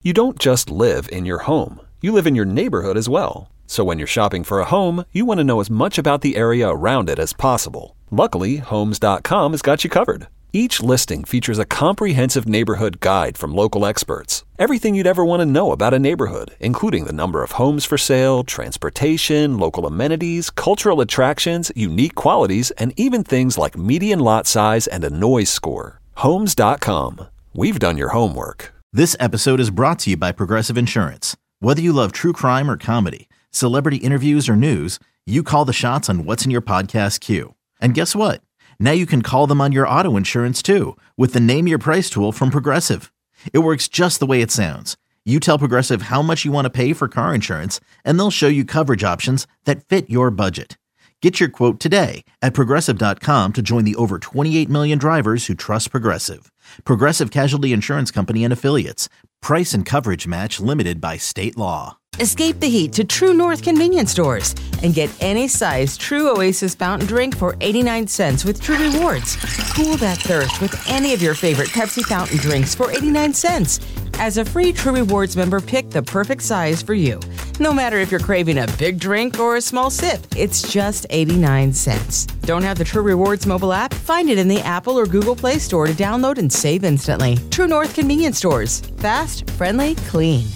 You don't just live in your home. You live in your neighborhood as well. So when you're shopping for a home, you want to know as much about the area around it as possible. Luckily, Homes.com has got you covered. Each listing features a comprehensive neighborhood guide from local experts. Everything you'd ever want to know about a neighborhood, including the number of homes for sale, transportation, local amenities, cultural attractions, unique qualities, and even things like median lot size and a noise score. Homes.com. We've done your homework. This episode is brought to you by Progressive Insurance. Whether you love true crime or comedy, celebrity interviews or news, you call the shots on what's in your podcast queue. And guess what? Now you can call them on your auto insurance too with the Name Your Price tool from Progressive. It works just the way it sounds. You tell Progressive how much you want to pay for car insurance, and they'll show you coverage options that fit your budget. Get your quote today at Progressive.com to join the over 28 million drivers who trust Progressive. Progressive Casualty Insurance Company and Affiliates. Price and coverage match limited by state law. Escape the heat to True North convenience stores and get any size True Oasis fountain drink for 89 cents with True Rewards. Cool that thirst with any of your favorite Pepsi fountain drinks for 89 cents. As a free True Rewards member, pick the perfect size for you. No matter if you're craving a big drink or a small sip, it's just 89 cents. Don't have the True Rewards mobile app? Find it in the Apple or Google Play Store to download and save instantly. True North convenience stores. Fast, friendly, clean.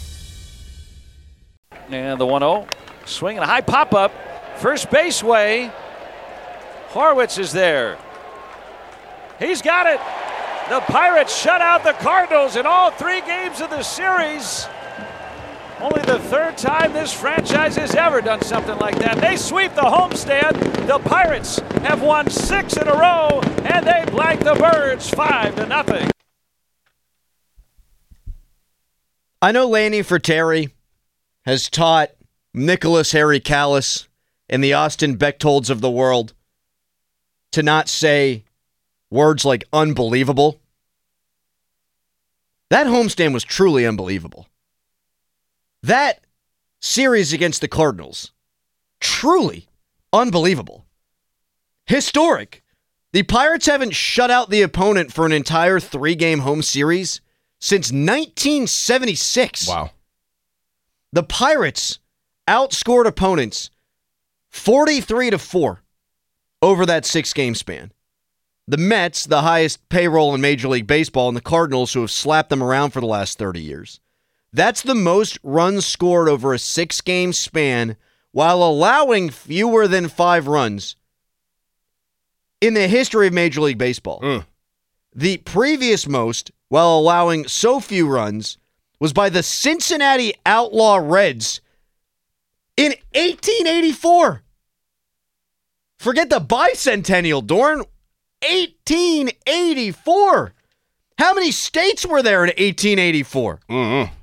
And the 1-0. Swinging a high pop-up. First base way. Horwitz is there. He's got it. The Pirates shut out the Cardinals in all 3 games of the series. Only the 3rd time this franchise has ever done something like that. They sweep the homestand. The Pirates have won 6 in a row, and they blank the Birds 5-0. I know Lanny Fratteri has taught Nicholas Harry Callis and the Austin Bechtolds of the world to not say words like unbelievable. That homestand was truly unbelievable. That series against the Cardinals, truly unbelievable. Historic. The Pirates haven't shut out the opponent for an entire 3-game home series since 1976. Wow. The Pirates outscored opponents 43-4 over that 6-game span. The Mets, the highest payroll in Major League Baseball, and the Cardinals, who have slapped them around for the last 30 years. That's the most runs scored over a 6-game span while allowing fewer than 5 runs in the history of Major League Baseball. The previous most, while allowing so few runs, was by the Cincinnati Outlaw Reds in 1884. Forget the bicentennial, Dorn. 1884. How many states were there in 1884? Mm-hmm.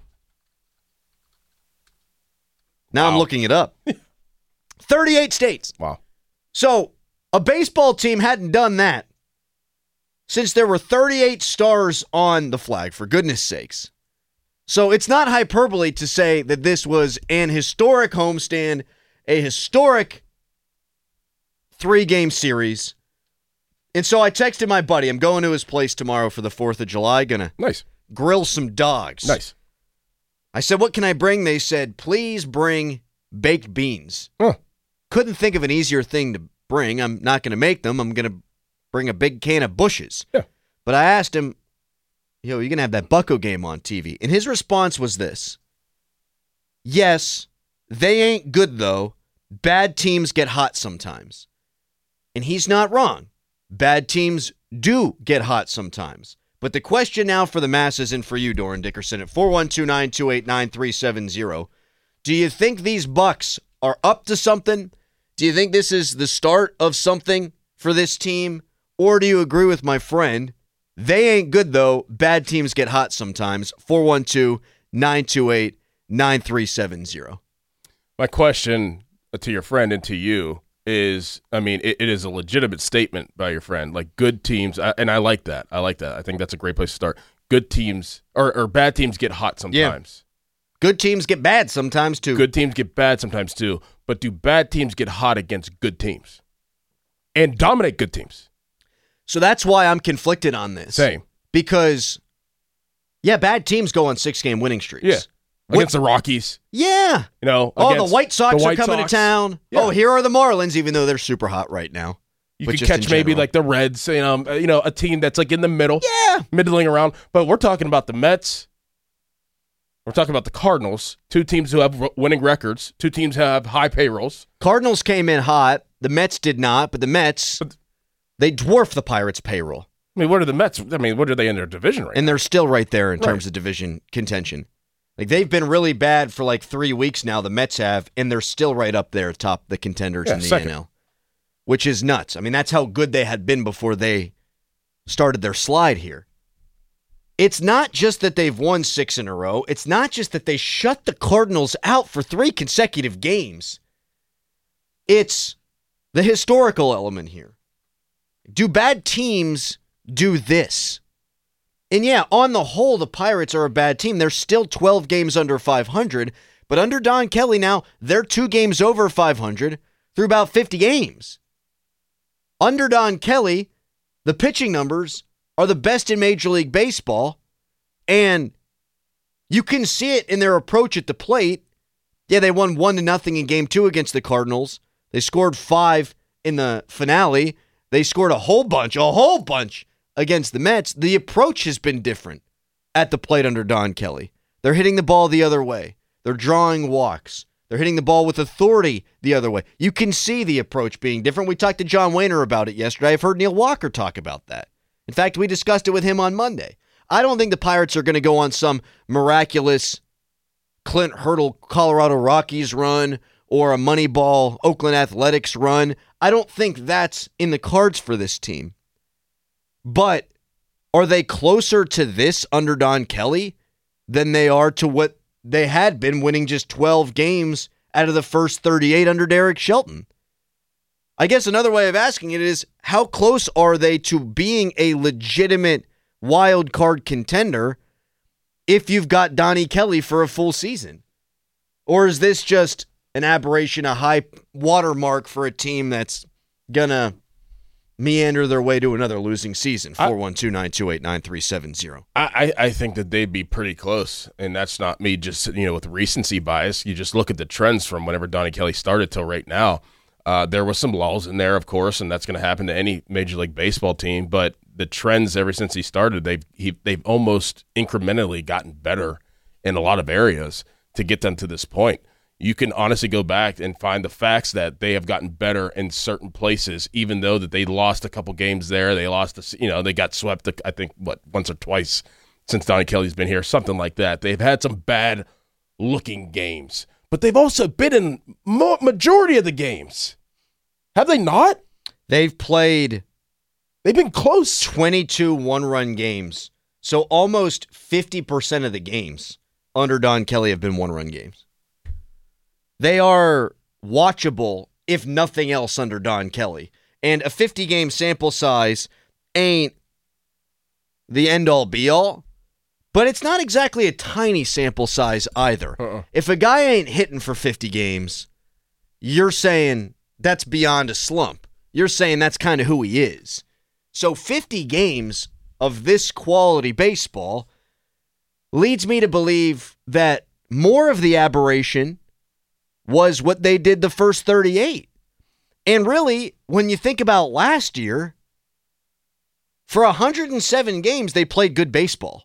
Now I'm looking it up. 38 states. Wow. So a baseball team hadn't done that since there were 38 stars on the flag, for goodness sakes. So it's not hyperbole to say that this was an historic homestand, a historic 3-game series. And so I texted my buddy. I'm going to his place tomorrow for the 4th of July. Gonna grill some dogs. Nice. I said, what can I bring? They said, please bring baked beans. Couldn't think of an easier thing to bring. I'm not going to make them. I'm going to bring a big can of Bush's. Yeah. But I asked him, you're going to have that Bucco game on TV. And his response was this. Yes, they ain't good, though. Bad teams get hot sometimes. And he's not wrong. Bad teams do get hot sometimes. But the question now for the masses and for you, Doran Dickerson, at 412-928-9370, do you think these Bucks are up to something? Do you think this is the start of something for this team? Or do you agree with my friend? They ain't good, though. Bad teams get hot sometimes. 412-928-9370. My question to your friend and to you is, I mean, it is a legitimate statement by your friend. Like, good teams, and I like that. I think that's a great place to start. Good teams, or bad teams get hot sometimes. Yeah. Good teams get bad sometimes, too. Good teams get bad sometimes, too. But do bad teams get hot against good teams? And dominate good teams? So that's why I'm conflicted on this. Same. Because, Yeah, bad teams go on 6-game winning streaks. Yeah. Against the Rockies. Yeah. The White Sox are coming to town. Yeah. Oh, here are the Marlins, even though they're super hot right now. You could catch maybe like the Reds, a team that's like in the middle. Yeah. Middling around. But we're talking about the Mets. We're talking about the Cardinals, 2 teams who have winning records, 2 teams have high payrolls. Cardinals came in hot. The Mets did not, but the Mets, they dwarf the Pirates' payroll. I mean, what are the Mets? I mean, what are they in their division right now? And they're still right there in terms of division contention. Like, they've been really bad for like 3 weeks now, the Mets have, and they're still right up there atop the contenders in the NL, which is nuts. I mean, that's how good they had been before they started their slide here. It's not just that they've won 6 in a row. It's not just that they shut the Cardinals out for 3 consecutive games. It's the historical element here. Do bad teams do this? And yeah, on the whole, the Pirates are a bad team. They're still 12 games under 500, but under Don Kelly now, they're 2 games over 500 through about 50 games. Under Don Kelly, the pitching numbers are the best in Major League Baseball, and you can see it in their approach at the plate. Yeah, they won 1-0 in Game 2 against the Cardinals. They scored 5 in the finale. They scored a whole bunch against the Mets. The approach has been different at the plate under Don Kelly. They're hitting the ball the other way. They're drawing walks. They're hitting the ball with authority the other way. You can see the approach being different. We talked to John Wehner about it yesterday. I've heard Neil Walker talk about that. In fact, we discussed it with him on Monday. I don't think the Pirates are going to go on some miraculous Clint Hurdle Colorado Rockies run or a Moneyball Oakland Athletics run. I don't think that's in the cards for this team. But are they closer to this under Don Kelly than they are to what they had been, winning just 12 games out of the first 38 under Derek Shelton? I guess another way of asking it is, how close are they to being a legitimate wild card contender if you've got Donnie Kelly for a full season? Or is this just an aberration, a high watermark for a team that's going to meander their way to another losing season? 412-928-9370. I think that they'd be pretty close, and that's not me just, with recency bias. You just look at the trends from whenever Donnie Kelly started till right now. There was some lulls in there, of course, and that's going to happen to any Major League Baseball team. But the trends ever since he started, they've almost incrementally gotten better in a lot of areas to get them to this point. You can honestly go back and find the facts that they have gotten better in certain places, even though that they lost a couple games there. They lost, they got swept, I think, once or twice since Donnie Kelly's been here, something like that. They've had some bad-looking games, but they've also been in majority of the games. Have they not? They've been close. 22 one-run games. So almost 50% of the games under Don Kelly have been one-run games. They are watchable, if nothing else, under Don Kelly. And a 50-game sample size ain't the end-all, be-all, but it's not exactly a tiny sample size either. If a guy ain't hitting for 50 games, you're saying that's beyond a slump. You're saying that's kind of who he is. So 50 games of this quality baseball leads me to believe that more of the aberration was what they did the first 38. And really, when you think about last year, for 107 games, they played good baseball.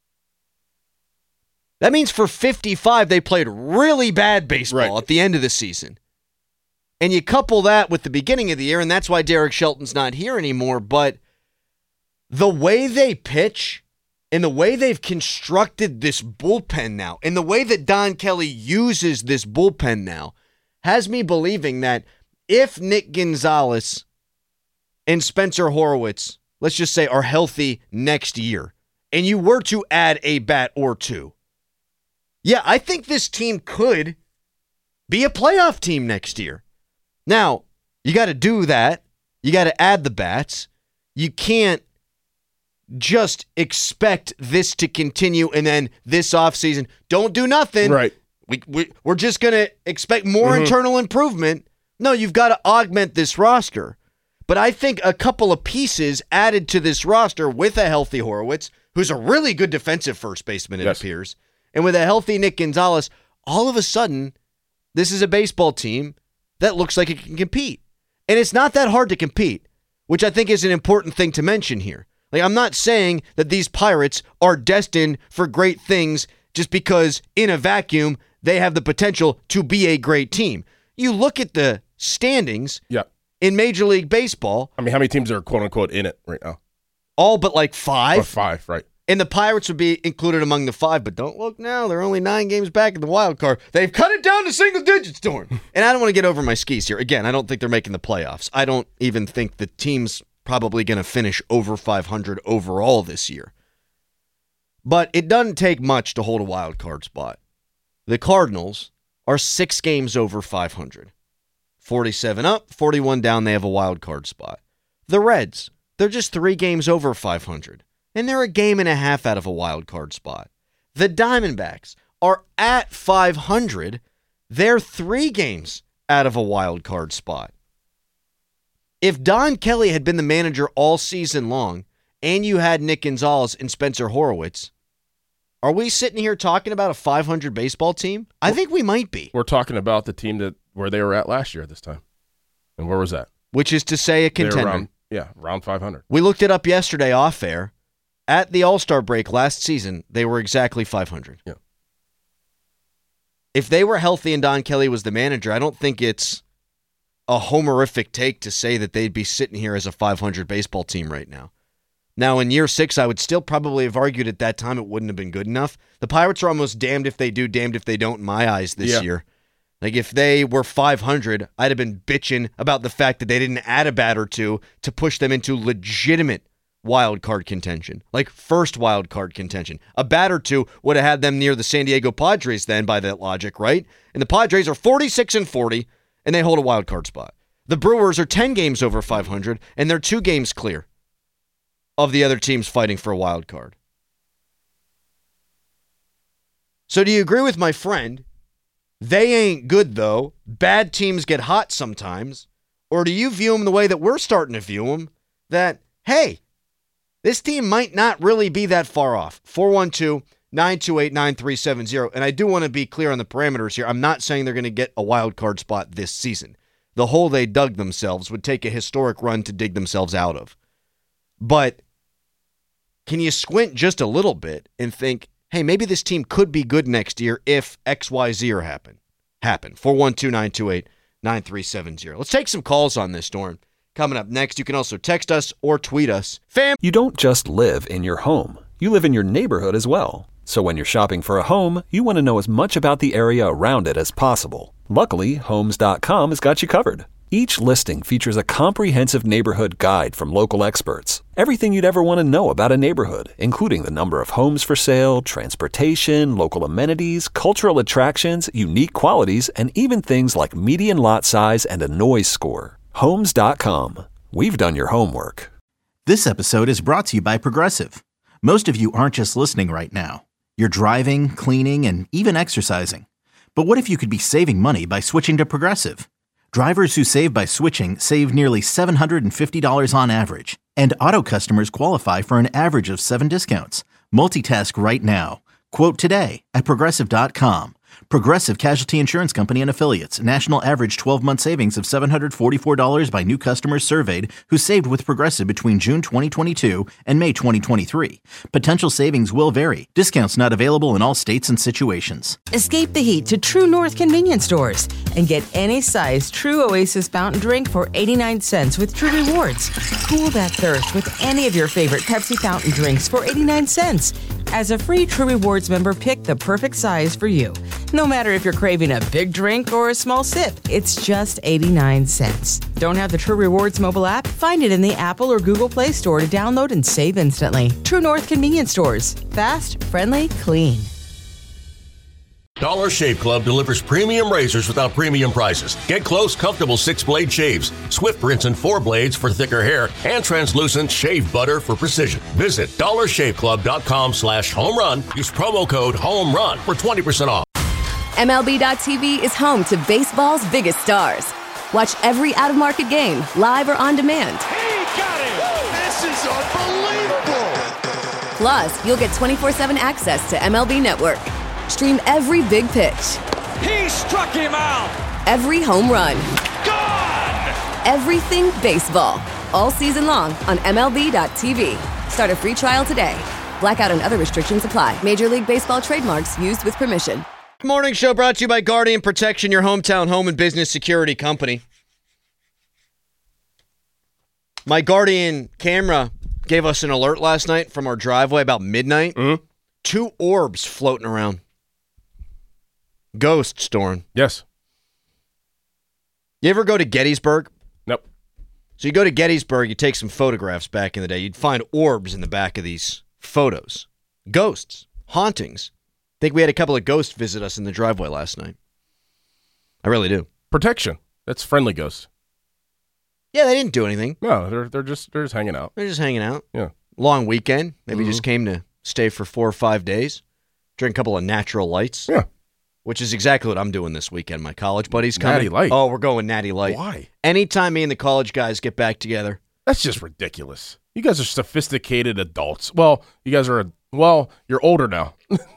That means for 55, they played really bad baseball at the end of the season. And you couple that with the beginning of the year, and that's why Derek Shelton's not here anymore, but the way they pitch and the way they've constructed this bullpen now and the way that Don Kelly uses this bullpen now has me believing that if Nick Gonzalez and Spencer Horwitz, let's just say, are healthy next year, and you were to add a bat or two, yeah, I think this team could be a playoff team next year. Now, you got to do that. You got to add the bats. You can't just expect this to continue and then this offseason, don't do nothing. Right. We're just going to expect more internal improvement. No, you've got to augment this roster. But I think a couple of pieces added to this roster with a healthy Horwitz, who's a really good defensive first baseman, it appears. And with a healthy Nick Gonzalez, all of a sudden, this is a baseball team that looks like it can compete. And it's not that hard to compete, which I think is an important thing to mention here. Like, I'm not saying that these Pirates are destined for great things just because in a vacuum they have the potential to be a great team. You look at the standings in Major League Baseball. I mean, how many teams are quote-unquote in it right now? All but like 5. Or 5, right. And the Pirates would be included among the 5, but don't look now. They're only 9 games back in the wild card. They've cut it down to single digits, Dorn. And I don't want to get over my skis here. Again, I don't think they're making the playoffs. I don't even think the team's probably going to finish over 500 overall this year. But it doesn't take much to hold a wild card spot. The Cardinals are 6 games over 500. 47 up, 41 down, they have a wild card spot. The Reds, they're just 3 games over 500. And they're a game and a half out of a wild card spot. The Diamondbacks are at 500. They're 3 games out of a wild card spot. If Don Kelly had been the manager all season long and you had Nick Gonzalez and Spencer Horwitz, are we sitting here talking about a 500 baseball team? I think we might be. We're talking about the team where they were at last year at this time. And where was that? Which is to say a contender. Around 500. We looked it up yesterday off air. At the All-Star break last season, they were exactly 500. Yeah. If they were healthy and Don Kelly was the manager, I don't think it's a homerific take to say that they'd be sitting here as a 500 baseball team right now. Now, in year 6, I would still probably have argued at that time it wouldn't have been good enough. The Pirates are almost damned if they do, damned if they don't in my eyes this year. Like, if they were 500, I'd have been bitching about the fact that they didn't add a bat or two to push them into legitimate wild card contention, like first wild card contention. A bat or two would have had them near the San Diego Padres then, by that logic, right? And the Padres are 46-40, and they hold a wild card spot. The Brewers are 10 games over 500, and they're 2 games clear of the other teams fighting for a wild card. So do you agree with my friend? They ain't good, though. Bad teams get hot sometimes. Or do you view them the way that we're starting to view them? That, hey, this team might not really be that far off. 412-928-9370. And I do want to be clear on the parameters here. I'm not saying they're going to get a wild card spot this season. The hole they dug themselves would take a historic run to dig themselves out of. But can you squint just a little bit and think, hey, maybe this team could be good next year if X, Y, Z happen? 412-928-9370. Let's take some calls on this, Dorn. Coming up next, you can also text us or tweet us. You don't just live in your home. You live in your neighborhood as well. So when you're shopping for a home, you want to know as much about the area around it as possible. Luckily, Homes.com has got you covered. Each listing features a comprehensive neighborhood guide from local experts. Everything you'd ever want to know about a neighborhood, including the number of homes for sale, transportation, local amenities, cultural attractions, unique qualities, and even things like median lot size and a noise score. Homes.com. We've done your homework. This episode is brought to you by Progressive. Most of you aren't just listening right now. You're driving, cleaning, and even exercising. But what if you could be saving money by switching to Progressive? Drivers who save by switching save nearly $750 on average. And auto customers qualify for an average of 7 discounts. Multitask right now. Quote today at Progressive.com. Progressive Casualty Insurance Company and Affiliates. National average 12-month savings of $744 by new customers surveyed who saved with Progressive between June 2022 and May 2023. Potential savings will vary. Discounts not available in all states and situations. Escape the heat to True North convenience stores and get any size True Oasis fountain drink for 89 cents with True Rewards. Cool that thirst with any of your favorite Pepsi fountain drinks for 89 cents. As a free True Rewards member, pick the perfect size for you. No matter if you're craving a big drink or a small sip, it's just 89 cents. Don't have the True Rewards mobile app? Find it in the Apple or Google Play Store to download and save instantly. True North convenience stores. Fast, friendly, clean. Dollar Shave Club delivers premium razors without premium prices. Get close, comfortable 6-blade shaves, swift rinse and 4 blades for thicker hair, and translucent shave butter for precision. Visit dollarshaveclub.com/home run. Use promo code HOMERUN for 20% off. MLB.tv is home to baseball's biggest stars. Watch every out-of-market game, live or on demand. He got it! This is unbelievable! Plus, you'll get 24/7 access to MLB Network. Stream every big pitch. He struck him out. Every home run. Gone! Everything baseball. All season long on MLB.tv. Start a free trial today. Blackout and other restrictions apply. Major League Baseball trademarks used with permission. Morning show brought to you by Guardian Protection, your hometown home and business security company. My Guardian camera gave us an alert last night from our driveway about midnight. Mm-hmm. 2 orbs floating around. Ghosts, Doran. Yes. You ever go to Gettysburg? Nope. So you go to Gettysburg, you take some photographs back in the day. You'd find orbs in the back of these photos. Ghosts. Hauntings. I think we had a couple of ghosts visit us in the driveway last night. I really do. Protection. That's friendly ghosts. Yeah, they didn't do anything. No, they're just hanging out. They're just hanging out. Yeah. Long weekend. Maybe just came to stay for 4 or 5 days. Drink a couple of natural lights. Yeah. Which is exactly what I'm doing this weekend. My college buddies coming. Natty Light. Oh, we're going Natty Light. Why? Anytime me and the college guys get back together. That's just ridiculous. You guys are sophisticated adults. Well, you guys are, you're older now.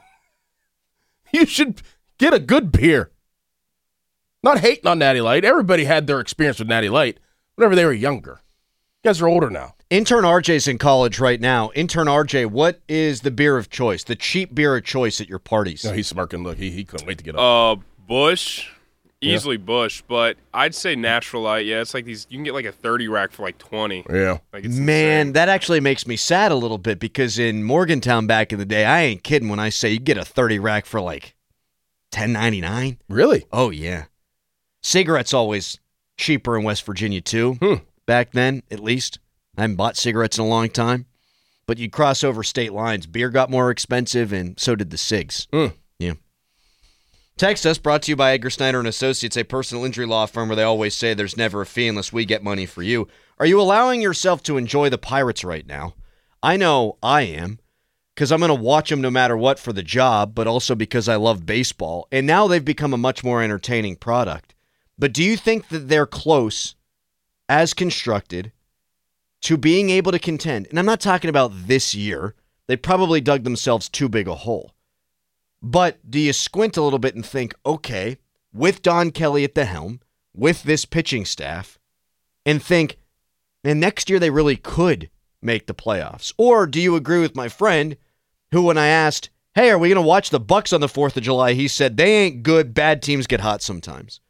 You should get a good beer. Not hating on Natty Light. Everybody had their experience with Natty Light whenever they were younger. You guys are older now. Intern RJ's in college right now. Intern RJ, what is the beer of choice, the cheap beer of choice at your parties? No, he's smirking. Look, he couldn't wait to get up. Bush. Easily Bush, but I'd say Natural Light. Yeah, it's like these. You can get like a 30 rack for like 20. Yeah. Like it's Man, insane. that actually makes me sad a little bit because in Morgantown back in the day, I ain't kidding when I say you get a 30 rack for like $10.99. Really? Oh, yeah. Cigarettes always cheaper in West Virginia, too. Back then, at least. I haven't bought cigarettes in a long time. But you'd cross over state lines. Beer got more expensive, and so did the cigs. Yeah. Text us, brought to you by Edgar Snyder & Associates, a personal injury law firm where they always say there's never a fee unless we get money for you. Are you allowing yourself to enjoy the Pirates right now? I know I am, because I'm going to watch them no matter what for the job, but also because I love baseball. And now they've become a much more entertaining product. But do you think that they're close, as constructed, to being able to contend? And I'm not talking about this year. They probably dug themselves too big a hole. But do you squint a little bit and think, okay, with Don Kelly at the helm, with this pitching staff, and think, man, next year they really could make the playoffs? Or do you agree with my friend who, when I asked, hey, are we going to watch the Bucks on the 4th of July? He said, they ain't good. Bad teams get hot sometimes.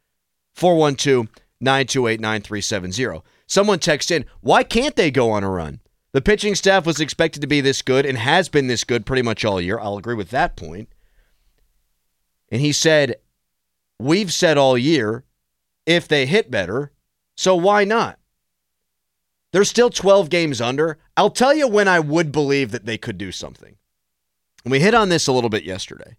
412-928-9370. Someone texted in, why can't they go on a run? The pitching staff was expected to be this good and has been this good pretty much all year. I'll agree with that point. And he said, we've said all year, if they hit better, so why not? They're still 12 games under. I'll tell you when I would believe that they could do something. And we hit on this a little bit yesterday.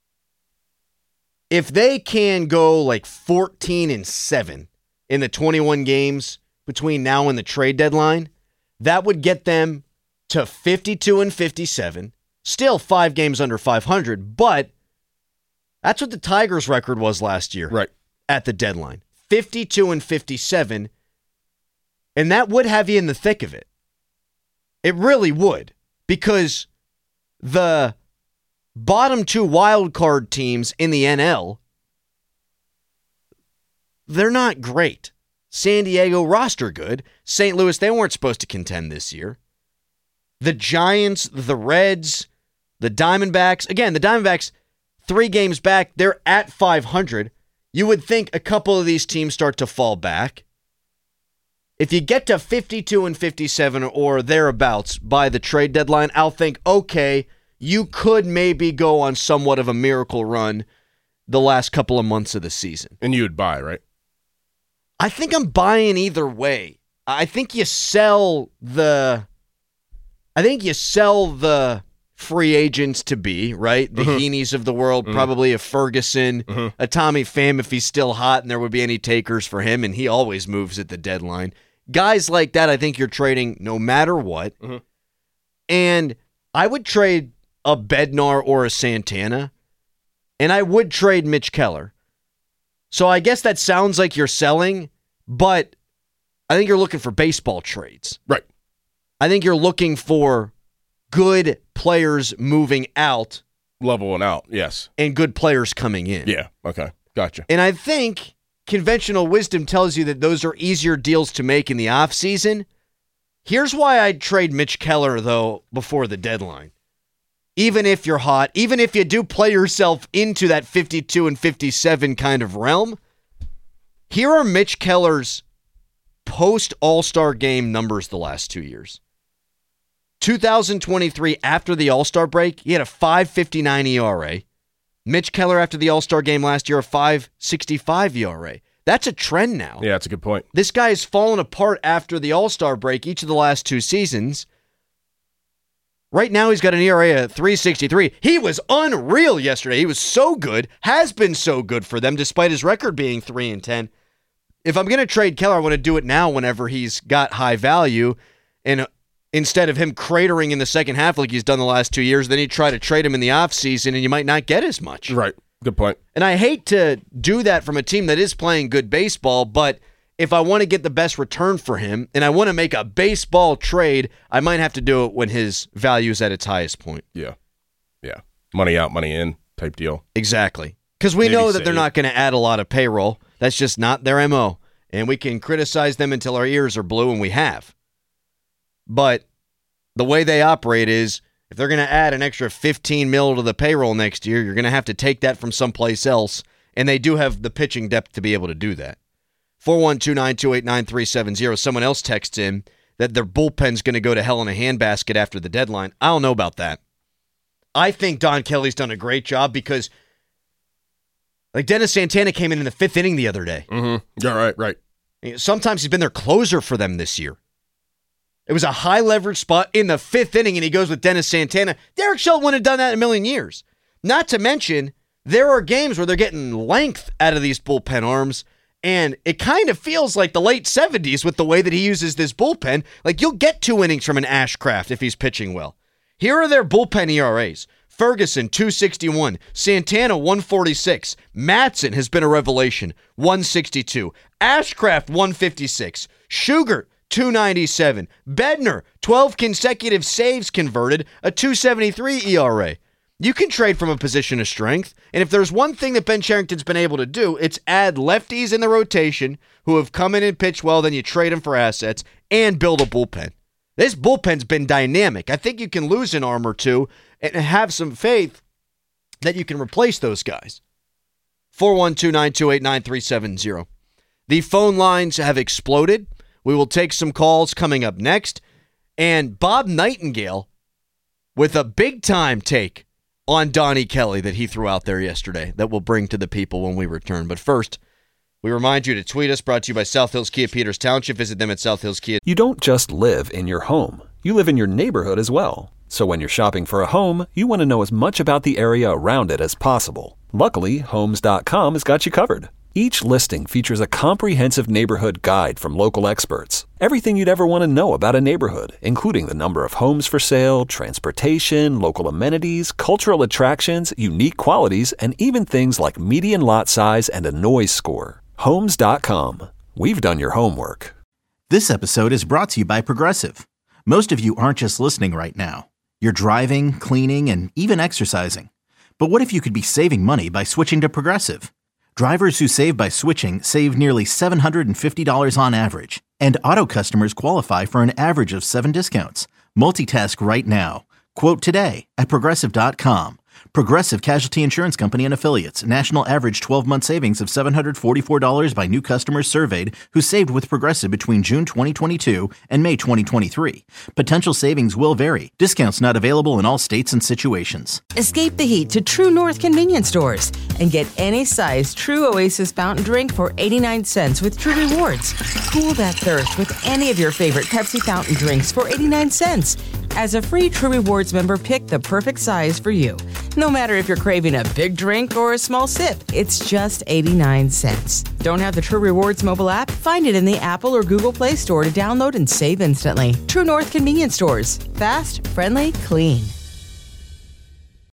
If they can go like 14-7 in the 21 games between now and the trade deadline, that would get them to 52-57, still 5 games under 500, but that's what the Tigers' record was last year. Right. At the deadline. 52-57. And that would have you in the thick of it. It really would. Because the bottom 2 wild card teams in the NL, they're not great. San Diego roster good. St. Louis, they weren't supposed to contend this year. The Giants, the Reds, the Diamondbacks. Again, the Diamondbacks, 3 games back, they're at 500. You would think a couple of these teams start to fall back. If you get to 52-57 or thereabouts by the trade deadline, I'll think, okay, you could maybe go on somewhat of a miracle run the last couple of months of the season. And you would buy, right? I think I'm buying either way. I think you sell the free agents to be, right? The Heaney's of the world, probably a Ferguson, a Tommy Pham if he's still hot and there would be any takers for him, and he always moves at the deadline. Guys like that, I think you're trading no matter what. And I would trade a Bednar or a Santana, and I would trade Mitch Keller. So I guess that sounds like you're selling, but I think you're looking for baseball trades. Right. I think you're looking for good players moving out. Leveling out, yes. And good players coming in. Yeah, okay. Gotcha. And I think conventional wisdom tells you that those are easier deals to make in the offseason. Here's why I'd trade Mitch Keller, though, before the deadline. Even if you're hot, even if you do play yourself into that 52 and 57 kind of realm, here are Mitch Keller's post-All-Star game numbers the last 2 years. 2023, after the All-Star break, he had a 5.59 ERA. Mitch Keller, after the All-Star game last year, a 5.65 ERA. That's a trend now. Yeah, that's a good point. This guy has fallen apart after the All-Star break each of the last 2 seasons. Right now, he's got an ERA of 3.63. He was unreal yesterday. He was so good, has been so good for them, despite his record being 3-10. If I'm going to trade Keller, I want to do it now whenever he's got high value. And instead of him cratering in the second half like he's done the last 2 years, then you try to trade him in the offseason and you might not get as much. Right. Good point. And I hate to do that from a team that is playing good baseball, but if I want to get the best return for him and I want to make a baseball trade, I might have to do it when his value is at its highest point. Yeah. Yeah. Money out, money in type deal. Exactly. Because we know that they're not going to add a lot of payroll. That's just not their MO. And we can criticize them until our ears are blue, and we have. But the way they operate is if they're going to add an extra $15 million to the payroll next year, you're going to have to take that from someplace else, and they do have the pitching depth to be able to do that. 412-928-9370. Someone else texts in that their bullpen's going to go to hell in a handbasket after the deadline. I don't know about that. I think Don Kelly's done a great job because like Dennis Santana came in the 5th inning the other day. Mm-hmm. Yeah, right. Sometimes he's been their closer for them this year. It was a high leverage spot in the 5th inning, and he goes with Dennis Santana. Derek Shelton wouldn't have done that in a million years. Not to mention, there are games where they're getting length out of these bullpen arms, and it kind of feels like the late 70s with the way that he uses this bullpen. Like, you'll get 2 innings from an Ashcraft if he's pitching well. Here are their bullpen ERAs. Ferguson, 261. Santana, 146. Matson has been a revelation, 162. Ashcraft, 156. Shugart, 297. Bednar, 12 consecutive saves converted, a 273 ERA. You can trade from a position of strength, and if there's one thing that Ben Cherington's been able to do, it's add lefties in the rotation who have come in and pitched well, then you trade them for assets, and build a bullpen. This bullpen's been dynamic. I think you can lose an arm or two and have some faith that you can replace those guys. 412-928-9370. The phone lines have exploded. We will take some calls coming up next. And Bob Nightingale with a big-time take on Donnie Kelly that he threw out there yesterday that we'll bring to the people when we return. But first, we remind you to tweet us, brought to you by South Hills Kia Peters Township. Visit them at South Hills Kia. You don't just live in your home. You live in your neighborhood as well. So when you're shopping for a home, you want to know as much about the area around it as possible. Luckily, Homes.com has got you covered. Each listing features a comprehensive neighborhood guide from local experts. Everything you'd ever want to know about a neighborhood, including the number of homes for sale, transportation, local amenities, cultural attractions, unique qualities, and even things like median lot size and a noise score. Homes.com. We've done your homework. This episode is brought to you by Progressive. Most of you aren't just listening right now. You're driving, cleaning, and even exercising. But what if you could be saving money by switching to Progressive? Drivers who save by switching save nearly $750 on average. And auto customers qualify for an average of 7 discounts. Multitask right now. Quote today at Progressive.com. Progressive Casualty Insurance Company and Affiliates. National average 12-month savings of $744 by new customers surveyed who saved with Progressive between June 2022 and May 2023. Potential savings will vary. Discounts not available in all states and situations. Escape the heat to True North convenience stores and get any size True Oasis fountain drink for 89 cents with True Rewards. Cool that thirst with any of your favorite Pepsi fountain drinks for 89 cents. As a free True Rewards member, pick the perfect size for you. No matter if you're craving a big drink or a small sip, it's just 89 cents. Don't have the True Rewards mobile app? Find it in the Apple or Google Play Store to download and save instantly. True North convenience stores. Fast, friendly, clean.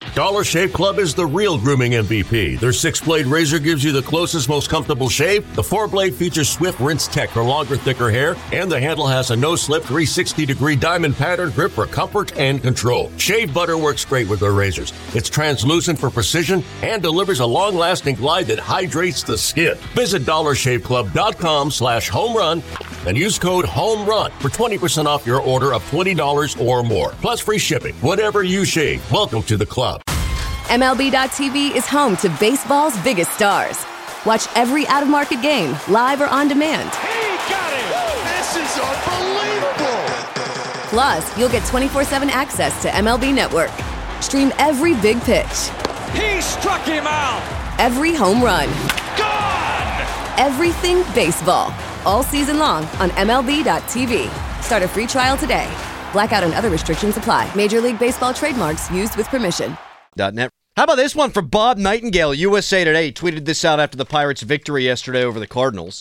Dollar Shave Club is the real grooming MVP. Their 6-blade razor gives you the closest, most comfortable shave. The 4-blade features Swift Rinse Tech for longer, thicker hair, and the handle has a no-slip 360-degree diamond pattern grip for comfort and control. Shave butter works great with their razors. It's translucent for precision and delivers a long-lasting glide that hydrates the skin. Visit DollarShaveClub.com/homerun and use code HOMERUN for 20% off your order of $20 or more. Plus free shipping. Whatever you shave, welcome to the club. MLB.tv is home to baseball's biggest stars. Watch every out-of-market game, live or on demand. He got it! This is unbelievable! Plus, you'll get 24/7 access to MLB Network. Stream every big pitch. He struck him out! Every home run. Gone! Everything baseball. All season long on MLB.tv. Start a free trial today. Blackout and other restrictions apply. Major League Baseball trademarks used with permission. .net. How about this one from Bob Nightingale? USA Today tweeted this out after the Pirates' victory yesterday over the Cardinals.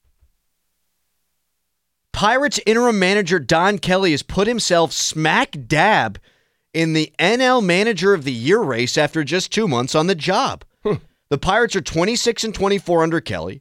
Pirates interim manager Don Kelly has put himself smack dab in the NL Manager of the Year race after just 2 months on the job. The Pirates are 26-24 under Kelly,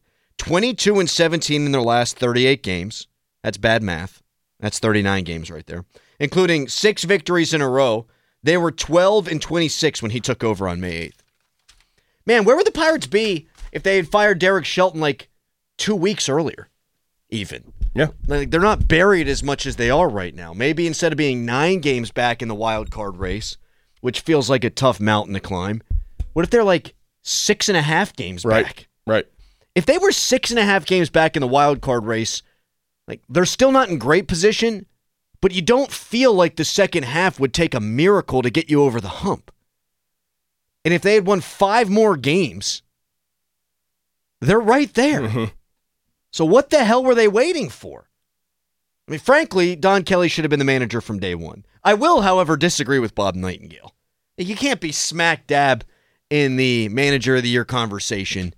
22-17 in their last 38 games. That's bad math. That's 39 games right there, including 6 victories in a row. They were 12-26 when he took over on May 8th. Man, where would the Pirates be if they had fired Derek Shelton like 2 weeks earlier, even? Yeah. Like, they're not buried as much as they are right now. Maybe instead of being 9 games back in the wild card race, which feels like a tough mountain to climb, what if they're like 6.5 games back? Right. If they were 6.5 games back in the wild card race, like, they're still not in great position, but you don't feel like the second half would take a miracle to get you over the hump. And if they had won 5 more games, they're right there. Mm-hmm. So what the hell were they waiting for? I mean, frankly, Don Kelly should have been the manager from day one. I will, however, disagree with Bob Nightingale. You can't be smack dab in the manager of the year conversation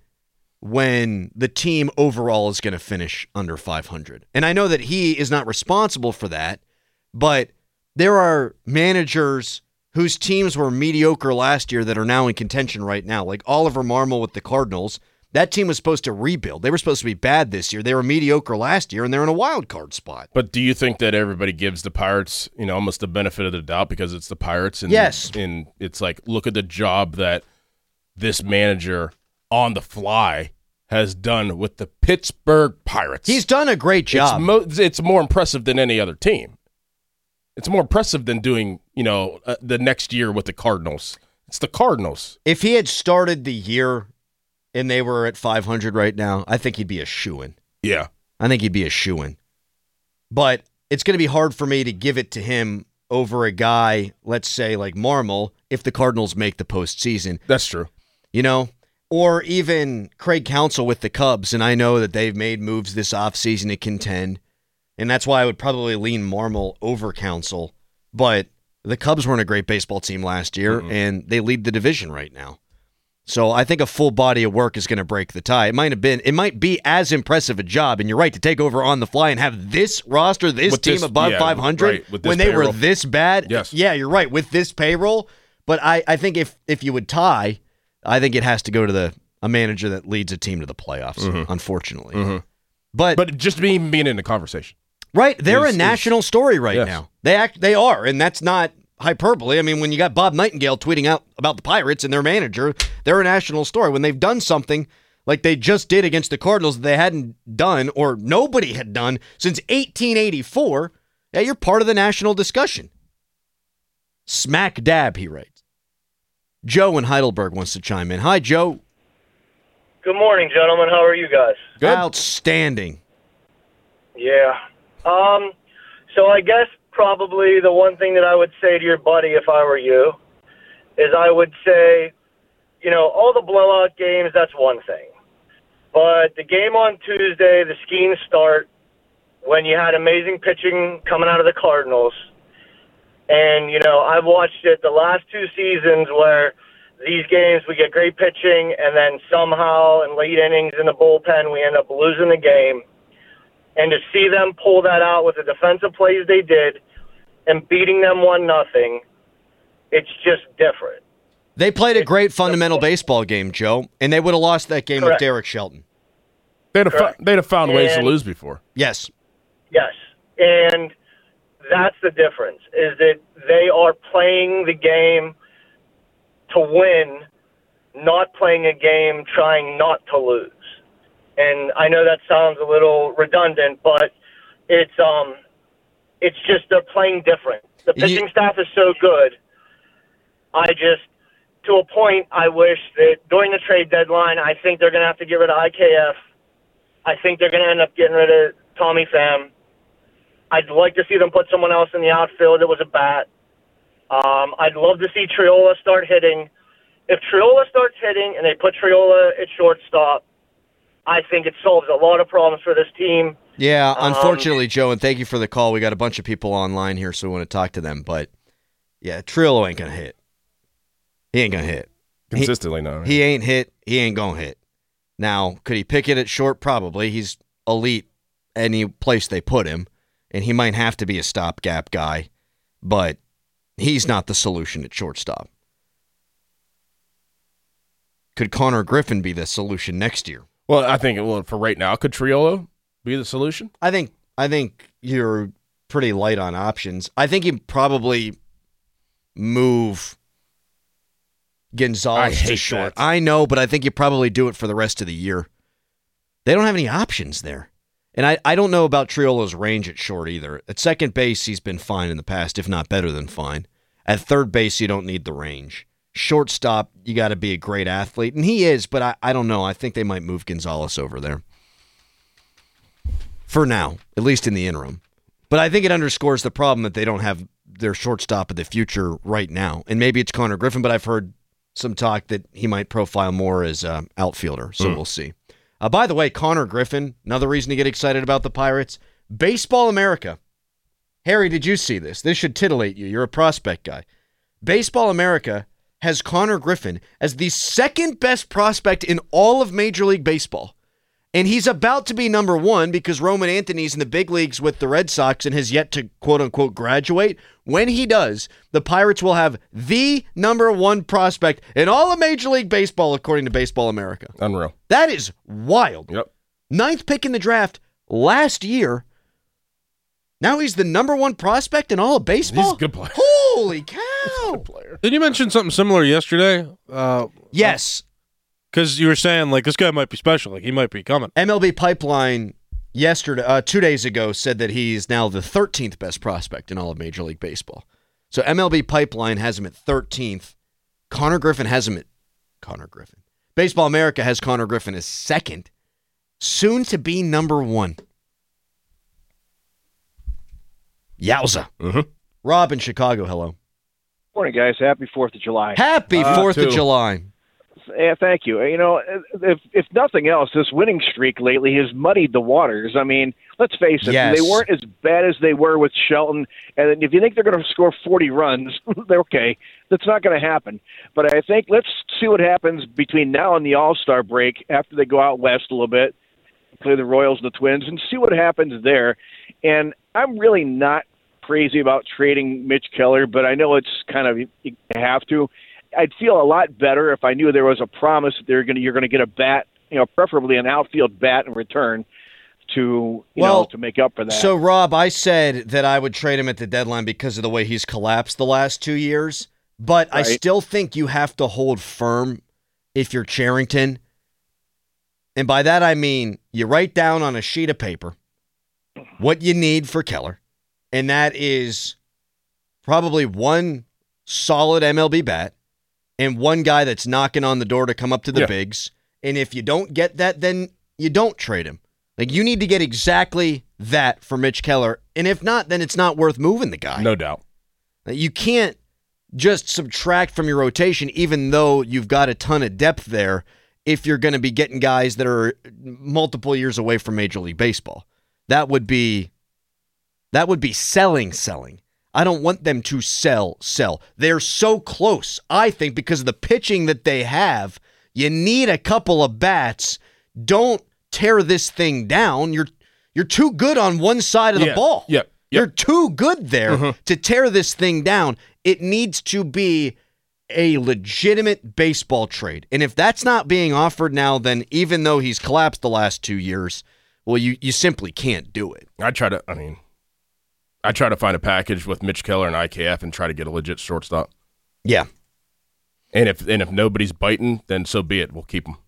when the team overall is going to finish under 500. And I know that he is not responsible for that, but there are managers whose teams were mediocre last year that are now in contention right now, like Oliver Marmol with the Cardinals. That team was supposed to rebuild. They were supposed to be bad this year. They were mediocre last year, and they're in a wild card spot. But do you think that everybody gives the Pirates, almost the benefit of the doubt because it's the Pirates? And, yes. And it's like, look at the job that this manager on the fly has done with the Pittsburgh Pirates. He's done a great job. It's more impressive than any other team. It's more impressive than doing, the next year with the Cardinals. It's the Cardinals. If he had started the year and they were at 500 right now, I think he'd be a shoo-in. Yeah. I think he'd be a shoo-in. But it's going to be hard for me to give it to him over a guy, let's say, like Marmol, if the Cardinals make the postseason. That's true. Or even Craig Counsell with the Cubs, and I know that they've made moves this offseason to contend, and that's why I would probably lean Marmol over Counsell. But the Cubs weren't a great baseball team last year, and they lead the division right now. So I think a full body of work is going to break the tie. It might be as impressive a job, and you're right, to take over on the fly and have this roster, this team above 500 when they were this bad. Yes. Yeah, you're right, with this payroll. But I think if you would tie, I think it has to go to a manager that leads a team to the playoffs, unfortunately. Mm-hmm. But just being in the conversation. Right, they're a national story right now. They are, and that's not hyperbole. I mean, when you got Bob Nightingale tweeting out about the Pirates and their manager, they're a national story. When they've done something like they just did against the Cardinals that they hadn't done or nobody had done since 1884, yeah, you're part of the national discussion. Smack dab, he writes. Joe in Heidelberg wants to chime in. Hi, Joe. Good morning, gentlemen. How are you guys? Good. Outstanding. Yeah. So I guess probably the one thing that I would say to your buddy if I were you is I would say, all the blowout games, that's one thing. But the game on Tuesday, the skiing start, when you had amazing pitching coming out of the Cardinals, and, I've watched it the last 2 seasons where these games we get great pitching and then somehow in late innings in the bullpen we end up losing the game. And to see them pull that out with the defensive plays they did and beating them 1-0, it's just different. They played a great fundamental baseball game, Joe, and they would have lost that game with Derek Shelton. They'd have found ways to lose before. Yes. Yes. And that's the difference, is that they are playing the game to win, not playing a game trying not to lose. And I know that sounds a little redundant, but it's just they're playing different. The pitching staff is so good. To a point, I wish that during the trade deadline, I think they're going to have to get rid of IKF. I think they're going to end up getting rid of Tommy Pham. I'd like to see them put someone else in the outfield that was a bat. I'd love to see Triola start hitting. If Triola starts hitting and they put Triola at shortstop, I think it solves a lot of problems for this team. Yeah, unfortunately, Joe, and thank you for the call. We got a bunch of people online here, so we want to talk to them. But, yeah, Triola ain't going to hit. He ain't going to hit. Consistently, no. Right? He ain't hit. He ain't going to hit. Now, could he pick it at short? Probably. He's elite any place they put him, and he might have to be a stopgap guy, but he's not the solution at shortstop. Could Connor Griffin be the solution next year? Well, I think for right now, could Triola be the solution? I think you're pretty light on options. I think you'd probably move Gonzalez to short. That. I know, but I think you probably do it for the rest of the year. They don't have any options there. And I don't know about Triola's range at short either. At second base, he's been fine in the past, if not better than fine. At third base, you don't need the range. Shortstop, you got to be a great athlete. And he is, but I don't know. I think they might move Gonzalez over there. For now, at least in the interim. But I think it underscores the problem that they don't have their shortstop of the future right now. And maybe it's Connor Griffin, but I've heard some talk that he might profile more as an outfielder, so we'll see. By the way, Connor Griffin, another reason to get excited about the Pirates. Baseball America. Harry, did you see this? This should titillate you. You're a prospect guy. Baseball America has Connor Griffin as the second best prospect in all of Major League Baseball. And he's about to be number one because Roman Anthony's in the big leagues with the Red Sox and has yet to, quote-unquote, graduate. When he does, the Pirates will have the number one prospect in all of Major League Baseball, according to Baseball America. Unreal. That is wild. Yep. 9th pick in the draft last year. Now he's the number one prospect in all of baseball? He's a good player. Holy cow. He's a good player. Did you mention something similar yesterday? Yes. Because you were saying, like, this guy might be special. Like, he might be coming. MLB Pipeline yesterday, 2 days ago, said that he's now the 13th best prospect in all of Major League Baseball. So MLB Pipeline has him at 13th. Connor Griffin has him at Baseball America has Connor Griffin as second, soon to be number one. Yowza. Mm-hmm. Rob in Chicago, hello. Morning, guys. Happy 4th of July. Happy 4th of July. Yeah, thank you. You know, if nothing else, this winning streak lately has muddied the waters. I mean, let's face it, yes. They weren't as bad as they were with Shelton. And if you think they're going to score 40 runs, they're okay. That's not going to happen. But I think let's see what happens between now and the All-Star break after they go out west a little bit, play the Royals and the Twins, and see what happens there. And I'm really not crazy about trading Mitch Keller, but I know it's kind of you have to. I'd feel a lot better if I knew there was a promise that you're going to get a bat, preferably an outfield bat in return to to make up for that. So, Rob, I said that I would trade him at the deadline because of the way he's collapsed the last 2 years, but right. I still think you have to hold firm if you're Cherington. And by that I mean you write down on a sheet of paper what you need for Keller, and that is probably one solid MLB bat, and one guy that's knocking on the door to come up to the bigs. And if you don't get that, then you don't trade him. Like, you need to get exactly that for Mitch Keller. And if not, then it's not worth moving the guy. No doubt. You can't just subtract from your rotation, even though you've got a ton of depth there, if you're going to be getting guys that are multiple years away from Major League Baseball. That would be selling. I don't want them to sell. They're so close, I think, because of the pitching that they have. You need a couple of bats. Don't tear this thing down. You're too good on one side of the ball. You're too good there to tear this thing down. It needs to be a legitimate baseball trade. And if that's not being offered now, then even though he's collapsed the last 2 years, well, you simply can't do it. I try to find a package with Mitch Keller and IKF and try to get a legit shortstop. Yeah. And if nobody's biting, then so be it. We'll keep him.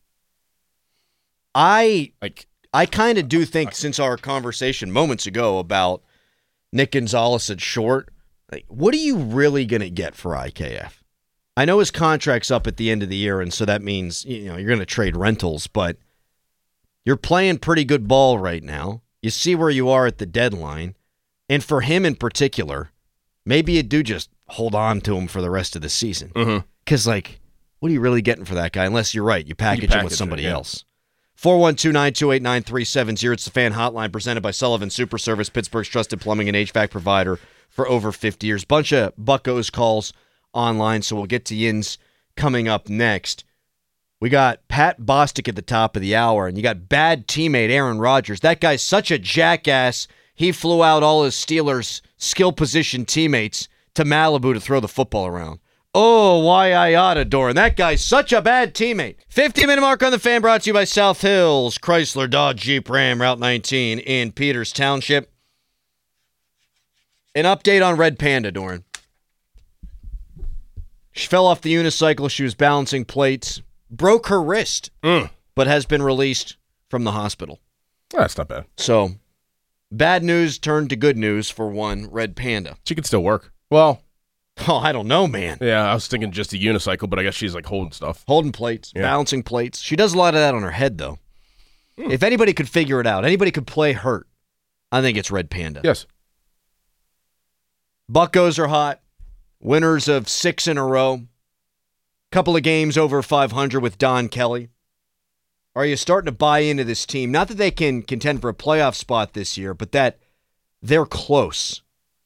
I kind of do think, since our conversation moments ago about Nick Gonzalez at short, like, what are you really going to get for IKF? I know his contract's up at the end of the year, and so that means you're going to trade rentals, but you're playing pretty good ball right now. You see where you are at the deadline, and for him in particular, maybe you do just hold on to him for the rest of the season. Because, what are you really getting for that guy? Unless you're right, you package him with somebody else. 412-928-9370. It's the Fan Hotline presented by Sullivan Super Service, Pittsburgh's trusted plumbing and HVAC provider for over 50 years. Bunch of Buccos calls online, so we'll get to Yins coming up next. We got Pat Bostic at the top of the hour, and you got bad teammate Aaron Rodgers. That guy's such a jackass. He flew out all his Steelers skill position teammates to Malibu to throw the football around. Oh, why I oughta, Doran. That guy's such a bad teammate. 50-minute mark on the Fan, brought to you by South Hills, Chrysler, Dodge, Jeep, Ram, Route 19 in Peters Township. An update on Red Panda, Doran. She fell off the unicycle. She was balancing plates. Broke her wrist, but has been released from the hospital. That's not bad. So, bad news turned to good news for one Red Panda. She could still work. Well, I don't know, man. Yeah, I was thinking just a unicycle, but I guess she's holding stuff. Holding plates, balancing plates. She does a lot of that on her head, though. If anybody could figure it out, anybody could play hurt, I think it's Red Panda. Yes. Buccos are hot. Winners of 6 in a row. Couple of games over 500 with Don Kelly. Are you starting to buy into this team? Not that they can contend for a playoff spot this year, but that they're close.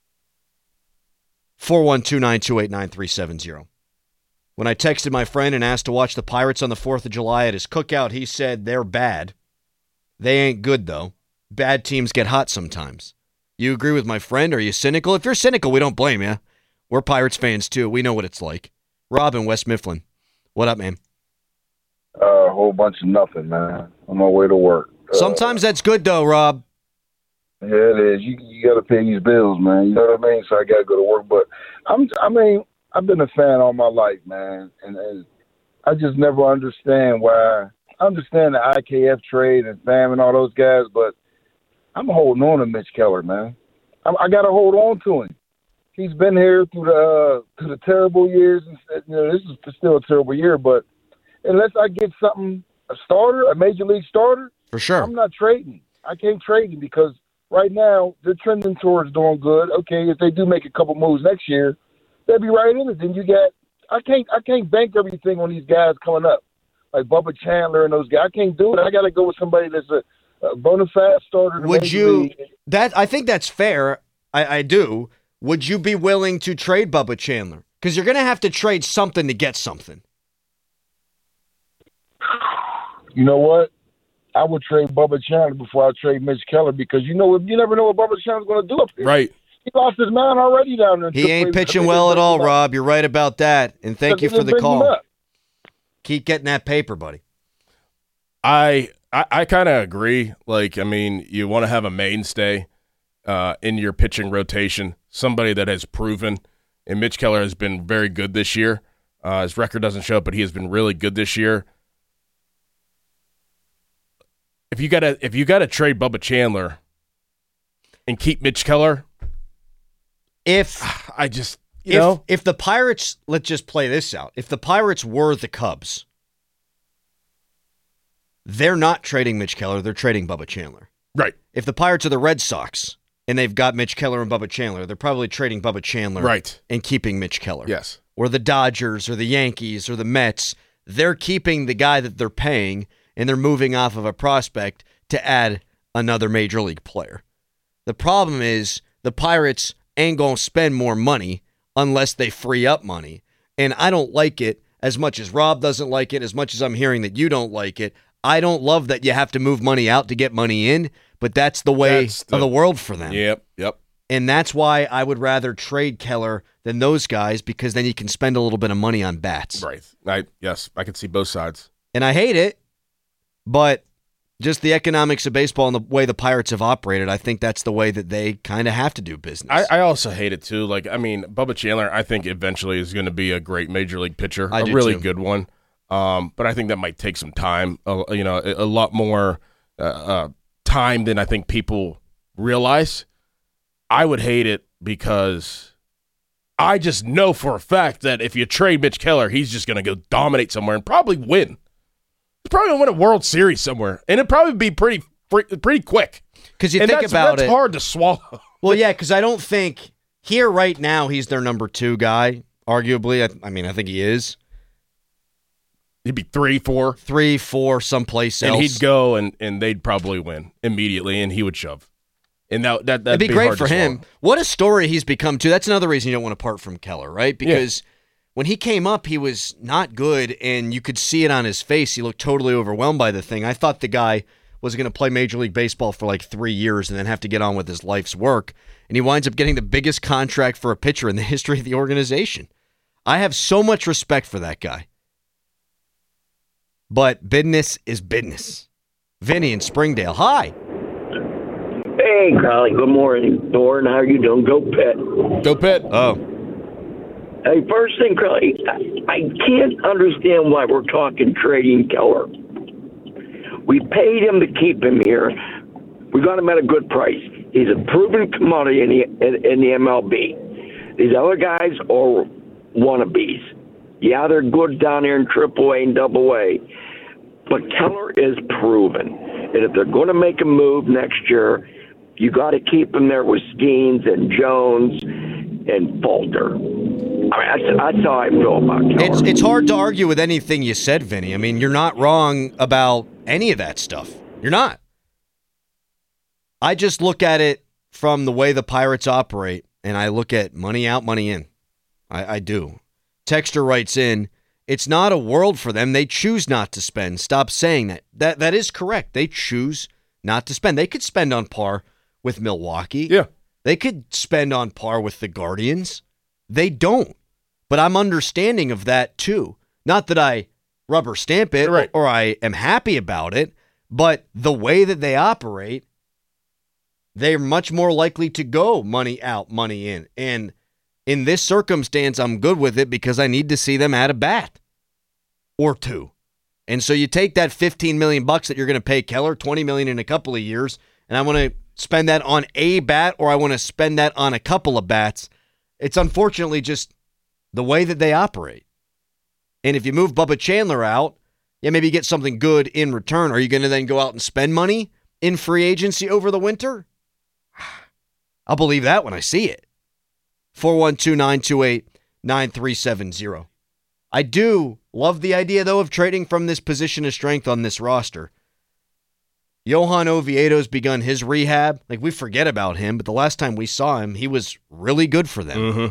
412-928-9370. When I texted my friend and asked to watch the Pirates on the 4th of July at his cookout, he said they're bad. They ain't good, though. Bad teams get hot sometimes. You agree with my friend? Are you cynical? If you're cynical, we don't blame you. We're Pirates fans, too. We know what it's like. Rob in West Mifflin. What up, man? A whole bunch of nothing, man. On my way to work. Sometimes that's good, though, Rob. Yeah, it is. You got to pay these bills, man. You know what I mean? So I got to go to work. But, I've been a fan all my life, man. And I just never understand why. I understand the IKF trade and Pham and all those guys, but I'm holding on to Mitch Keller, man. I got to hold on to him. He's been here through the terrible years. This is still a terrible year, but unless I get something, a major league starter, for sure, I'm not trading. I can't trade him because right now they're trending towards doing good. Okay, if they do make a couple moves next year, they'll be right in it. Then you got I can't bank everything on these guys coming up, like Bubba Chandler and those guys. I can't do it. I got to go with somebody that's a bona fide starter. Would you? I think that's fair. I do. Would you be willing to trade Bubba Chandler? Because you're going to have to trade something to get something. You know what? I would trade Bubba Chandler before I trade Mitch Keller because you never know what Bubba Chandler's going to do up here. Right. He lost his mind already down there. He ain't pitching well at all, Rob. You're right about that. And thank you for the call. Keep getting that paper, buddy. I kind of agree. You want to have a mainstay in your pitching rotation, somebody that has proven, and Mitch Keller has been very good this year. His record doesn't show it, but he has been really good this year. If you gotta trade Bubba Chandler and keep Mitch Keller, if the Pirates, let's just play this out. If the Pirates were the Cubs, they're not trading Mitch Keller, they're trading Bubba Chandler. Right. If the Pirates are the Red Sox and they've got Mitch Keller and Bubba Chandler, they're probably trading Bubba Chandler and keeping Mitch Keller. Yes. Or the Dodgers or the Yankees or the Mets, they're keeping the guy that they're paying and they're moving off of a prospect to add another major league player. The problem is the Pirates ain't going to spend more money unless they free up money. And I don't like it as much as Rob doesn't like it, as much as I'm hearing that you don't like it. I don't love that you have to move money out to get money in, but that's the way of the world for them. Yep. And that's why I would rather trade Keller than those guys, because then you can spend a little bit of money on bats. Right. Yes, I can see both sides. And I hate it, but just the economics of baseball and the way the Pirates have operated, I think that's the way that they kind of have to do business. I also hate it too. Bubba Chandler, I think eventually is going to be a great major league pitcher, I a do really too. good one. But I think that might take some time. A lot more time than I think people realize. I would hate it because I just know for a fact that if you trade Mitch Keller, he's just going to go dominate somewhere and probably win. He's probably going to win a World Series somewhere, and it'd probably be pretty quick. Because you think about that's hard to swallow. Well, yeah, because I don't think here right now he's their number 2 guy, arguably. I think he is. He'd be 3, 4. 3, 4, someplace else. And he'd go, and they'd probably win immediately, and he would shove. And that'd be great hard for to him. swallow. What a story he's become, too. That's another reason you don't want to part from Keller, right? Because when he came up, he was not good, and you could see it on his face. He looked totally overwhelmed by the thing. I thought the guy was going to play Major League Baseball for like 3 years and then have to get on with his life's work. And he winds up getting the biggest contract for a pitcher in the history of the organization. I have so much respect for that guy. But business is business. Vinny in Springdale. Hi. Hey, Crowley. Good morning, Thorne. How are you doing? Go Pitt. Go Pitt. Oh. Hey, first thing, Crowley, I can't understand why we're talking trading Keller. We paid him to keep him here. We got him at a good price. He's a proven commodity in the MLB. These other guys are wannabes. Yeah, they're good down here in AAA and AA. But Keller is proven. And if they're going to make a move next year, you got to keep him there with Skeens and Jones and Falter. I mean, that's how I feel about Keller. It's hard to argue with anything you said, Vinny. I mean, you're not wrong about any of that stuff. You're not. I just look at it from the way the Pirates operate, and I look at money out, money in. I do. Texter writes in, it's not a world for them. They choose not to spend. Stop saying that. That is correct. They choose not to spend. They could spend on par with Milwaukee. Yeah. They could spend on par with the Guardians. They don't. But I'm understanding of that too. Not that I rubber stamp it or I am happy about it, but the way that they operate, they're much more likely to go money out, money in. And in this circumstance, I'm good with it because I need to see them add a bat or two. And so you take that $15 million that you're going to pay Keller, $20 million in a couple of years, and I want to spend that on a bat or I want to spend that on a couple of bats. It's unfortunately just the way that they operate. And if you move Bubba Chandler out, maybe you get something good in return. Are you going to then go out and spend money in free agency over the winter? I'll believe that when I see it. 412-928-9370. I do love the idea, though, of trading from this position of strength on this roster. Johan Oviedo's begun his rehab. Like, we forget about him, but the last time we saw him, he was really good for them. Mm-hmm.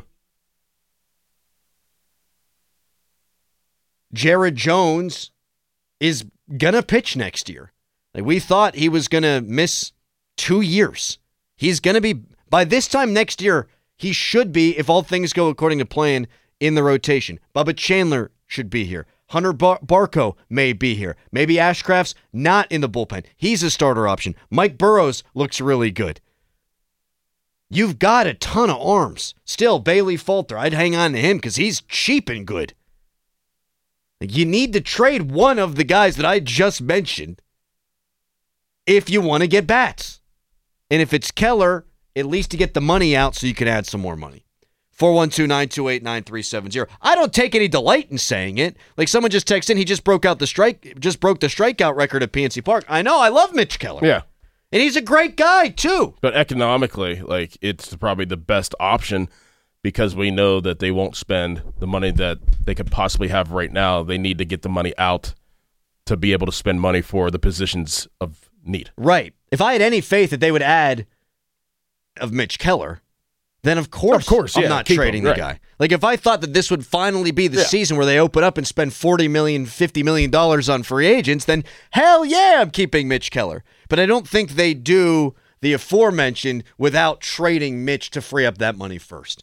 Jared Jones is going to pitch next year. Like, we thought he was going to miss 2 years. He's going to be, by this time next year, he should be, if all things go according to plan, in the rotation. Bubba Chandler should be here. Hunter Barco may be here. Maybe Ashcraft's not in the bullpen. He's a starter option. Mike Burrows looks really good. You've got a ton of arms. Still, Bailey Falter, I'd hang on to him because he's cheap and good. You need to trade one of the guys that I just mentioned if you want to get bats. And if it's Keller, at least to get the money out so you can add some more money. 412-928-9370. I don't take any delight in saying it. Like someone just texted in, he just broke the strikeout record at PNC Park. I know, I love Mitch Keller. Yeah. And he's a great guy, too. But economically, like, it's probably the best option because we know that they won't spend the money that they could possibly have right now. They need to get the money out to be able to spend money for the positions of need. Right. If I had any faith that they would add of Mitch Keller, then of course I'm not trading the guy. Like if I thought that this would finally be the season where they open up and spend $40 million, $50 million on free agents, then hell yeah, I'm keeping Mitch Keller. But I don't think they do the aforementioned without trading Mitch to free up that money first.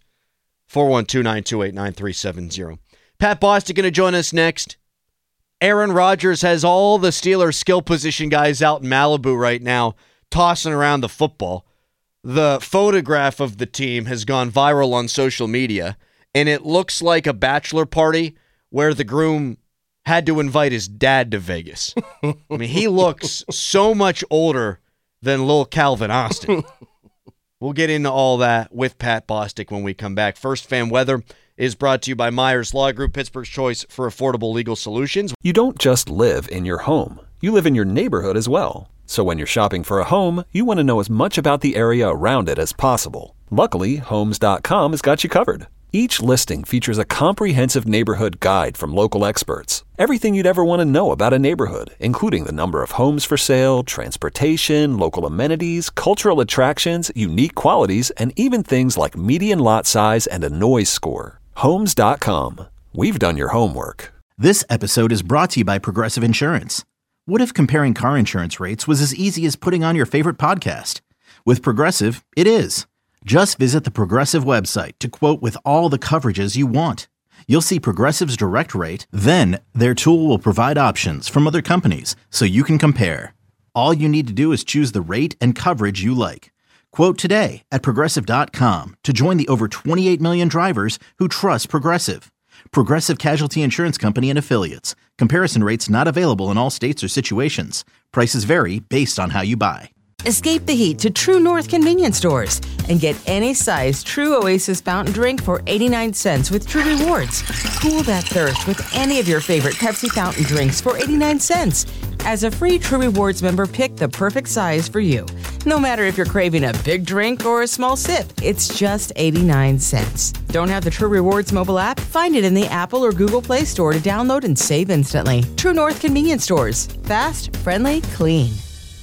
412-928-9370. Pat Bostic going to join us next. Aaron Rodgers has all the Steelers skill position guys out in Malibu right now tossing around the football. The photograph of the team has gone viral on social media, and it looks like a bachelor party where the groom had to invite his dad to Vegas. I mean, he looks so much older than Lil Calvin Austin. We'll get into all that with Pat Bostic when we come back. First Fan Weather is brought to you by Myers Law Group, Pittsburgh's choice for affordable legal solutions. You don't just live in your home. You live in your neighborhood as well. So when you're shopping for a home, you want to know as much about the area around it as possible. Luckily, Homes.com has got you covered. Each listing features a comprehensive neighborhood guide from local experts. Everything you'd ever want to know about a neighborhood, including the number of homes for sale, transportation, local amenities, cultural attractions, unique qualities, and even things like median lot size and a noise score. Homes.com. We've done your homework. This episode is brought to you by Progressive Insurance. What if comparing car insurance rates was as easy as putting on your favorite podcast? With Progressive, it is. Just visit the Progressive website to quote with all the coverages you want. You'll see Progressive's direct rate, then their tool will provide options from other companies so you can compare. All you need to do is choose the rate and coverage you like. Quote today at Progressive.com to join the over 28 million drivers who trust Progressive. Progressive Casualty Insurance Company and Affiliates. Comparison rates not available in all states or situations. Prices vary based on how you buy. Escape the heat to True North convenience stores and get any size True Oasis fountain drink for 89 cents with True Rewards. Cool that thirst with any of your favorite Pepsi fountain drinks for 89 cents. As a free True Rewards member, pick the perfect size for you. No matter if you're craving a big drink or a small sip, it's just 89 cents. Don't have the True Rewards mobile app? Find it in the Apple or Google Play Store to download and save instantly. True North convenience stores. Fast, friendly, clean.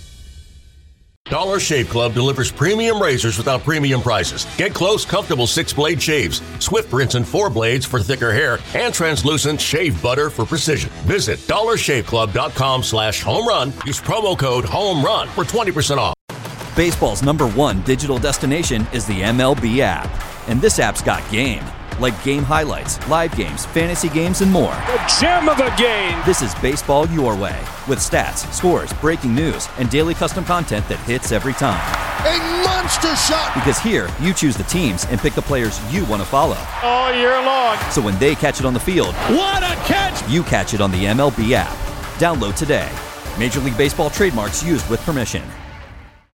Dollar Shave Club delivers premium razors without premium prices. Get close, comfortable 6-blade shaves, swift rinse and 4 blades for thicker hair, and translucent shave butter for precision. Visit dollarshaveclub.com/homerun. Use promo code HOMERUN for 20% off. Baseball's #1 digital destination is the MLB app. And this app's got game. Like game highlights, live games, fantasy games, and more. The gem of the game! This is baseball your way, with stats, scores, breaking news, and daily custom content that hits every time. A monster shot! Because here, you choose the teams and pick the players you want to follow. All year long. So when they catch it on the field, what a catch! You catch it on the MLB app. Download today. Major League Baseball trademarks used with permission.